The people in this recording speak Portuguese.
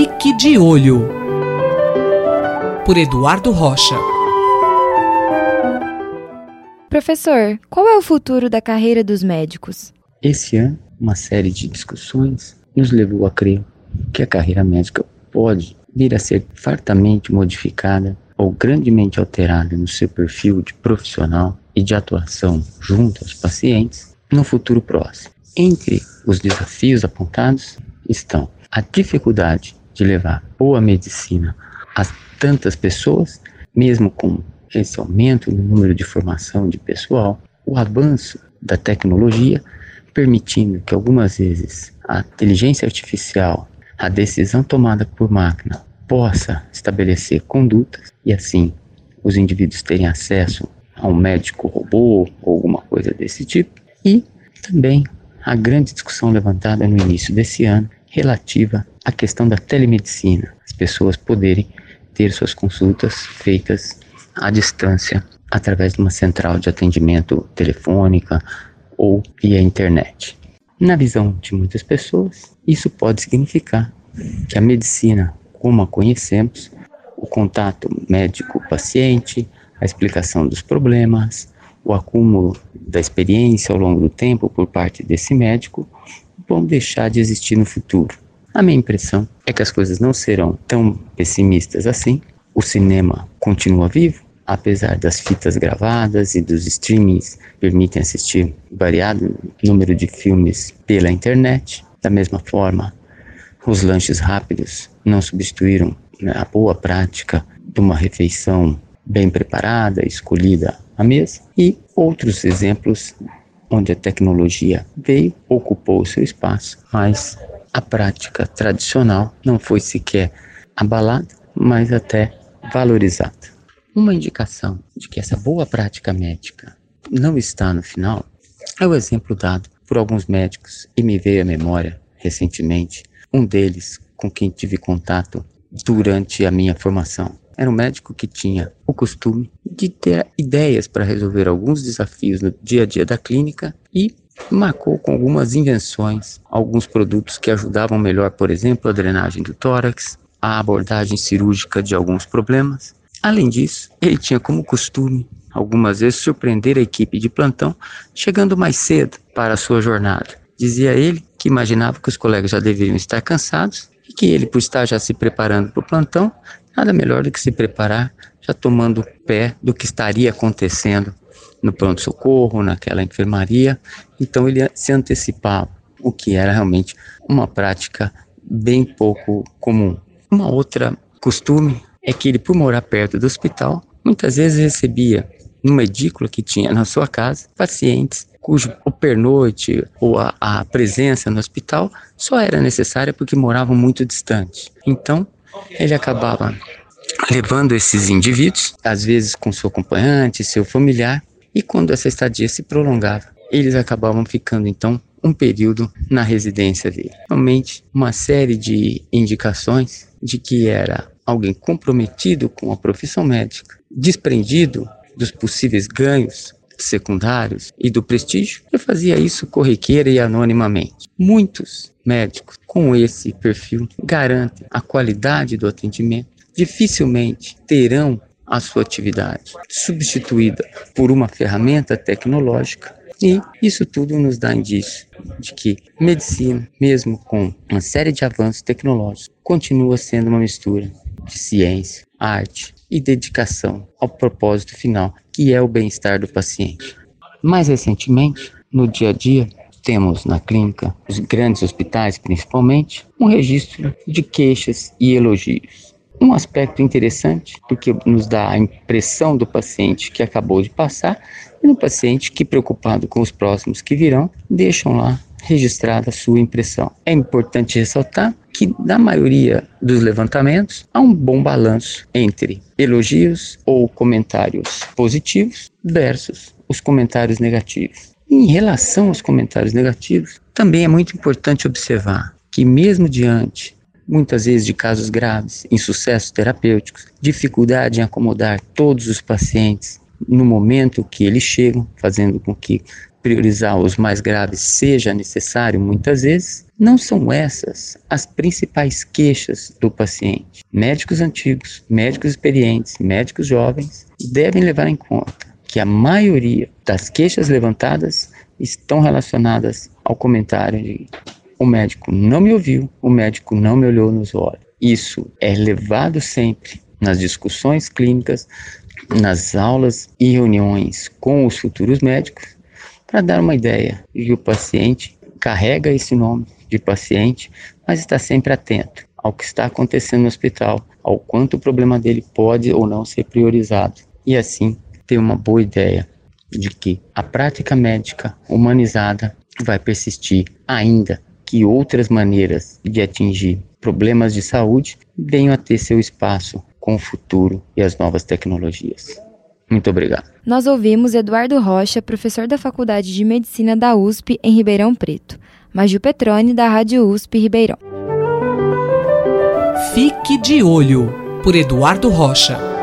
Fique de Olho, por Eduardo Rocha. Professor, qual é o futuro da carreira dos médicos? Esse ano, uma série de discussões nos levou a crer que a carreira médica pode vir a ser fartamente modificada ou grandemente alterada no seu perfil de profissional e de atuação junto aos pacientes no futuro próximo. Entre os desafios apontados estão a dificuldade de levar boa medicina a tantas pessoas, mesmo com esse aumento no número de formação de pessoal, o avanço da tecnologia, permitindo que algumas vezes a inteligência artificial, a decisão tomada por máquina, possa estabelecer condutas e assim os indivíduos terem acesso a um médico robô ou alguma coisa desse tipo. E também a grande discussão levantada no início desse ano relativa à questão da telemedicina, as pessoas poderem ter suas consultas feitas à distância através de uma central de atendimento telefônica ou via internet. Na visão de muitas pessoas, isso pode significar que a medicina, como a conhecemos, o contato médico-paciente, a explicação dos problemas, o acúmulo da experiência ao longo do tempo por parte desse médico, vão deixar de existir no futuro. A minha impressão é que as coisas não serão tão pessimistas assim. O cinema continua vivo, apesar das fitas gravadas e dos streamings permitem assistir variado número de filmes pela internet. Da mesma forma, os lanches rápidos não substituíram a boa prática de uma refeição bem preparada, escolhida à mesa. E outros exemplos onde a tecnologia veio, ocupou o seu espaço, mas a prática tradicional não foi sequer abalada, mas até valorizada. Uma indicação de que essa boa prática médica não está no final é o exemplo dado por alguns médicos e me veio à memória recentemente um deles com quem tive contato durante a minha formação. Era um médico que tinha o costume de ter ideias para resolver alguns desafios no dia a dia da clínica e marcou com algumas invenções alguns produtos que ajudavam melhor, por exemplo, a drenagem do tórax, a abordagem cirúrgica de alguns problemas. Além disso, ele tinha como costume, algumas vezes, surpreender a equipe de plantão, chegando mais cedo para a sua jornada. Dizia ele que imaginava que os colegas já deveriam estar cansados e que ele, por estar já se preparando para o plantão, nada melhor do que se preparar, já tomando pé do que estaria acontecendo no pronto-socorro, naquela enfermaria. Então ele se antecipava, o que era realmente uma prática bem pouco comum. Uma outra costume é que ele, por morar perto do hospital, muitas vezes recebia numa edícula que tinha na sua casa pacientes cujo o pernoite ou a presença no hospital só era necessária porque moravam muito distante. Então ele acabava levando esses indivíduos, às vezes com seu acompanhante, seu familiar, e quando essa estadia se prolongava, eles acabavam ficando então um período na residência dele. Realmente uma série de indicações de que era alguém comprometido com a profissão médica, desprendido dos possíveis ganhos secundários e do prestígio, e fazia isso corriqueira e anonimamente. Muitos médicos com esse perfil garantem a qualidade do atendimento, dificilmente terão a sua atividade substituída por uma ferramenta tecnológica, e isso tudo nos dá indício de que medicina, mesmo com uma série de avanços tecnológicos, continua sendo uma mistura de ciência, arte e dedicação ao propósito final, que é o bem-estar do paciente. Mais recentemente, no dia a dia, temos na clínica, os grandes hospitais principalmente, um registro de queixas e elogios. Um aspecto interessante, porque nos dá a impressão do paciente que acabou de passar e do paciente que, preocupado com os próximos que virão, deixam lá registrada a sua impressão. É importante ressaltar que, na maioria dos levantamentos, há um bom balanço entre elogios ou comentários positivos versus os comentários negativos. Em relação aos comentários negativos, também é muito importante observar que, mesmo diante, muitas vezes, de casos graves, insucessos terapêuticos, dificuldade em acomodar todos os pacientes no momento que eles chegam, fazendo com que priorizar os mais graves seja necessário muitas vezes, não são essas as principais queixas do paciente. Médicos antigos, médicos experientes, médicos jovens devem levar em conta que a maioria das queixas levantadas estão relacionadas ao comentário de o médico não me ouviu, o médico não me olhou nos olhos. Isso é levado sempre nas discussões clínicas, nas aulas e reuniões com os futuros médicos, para dar uma ideia de que o paciente carrega esse nome de paciente, mas está sempre atento ao que está acontecendo no hospital, ao quanto o problema dele pode ou não ser priorizado. E assim, ter uma boa ideia de que a prática médica humanizada vai persistir, ainda que outras maneiras de atingir problemas de saúde venham a ter seu espaço com o futuro e as novas tecnologias. Muito obrigado. Nós ouvimos Eduardo Rocha, professor da Faculdade de Medicina da USP em Ribeirão Preto, Maju Petroni, da Rádio USP Ribeirão. Fique de Olho, por Eduardo Rocha.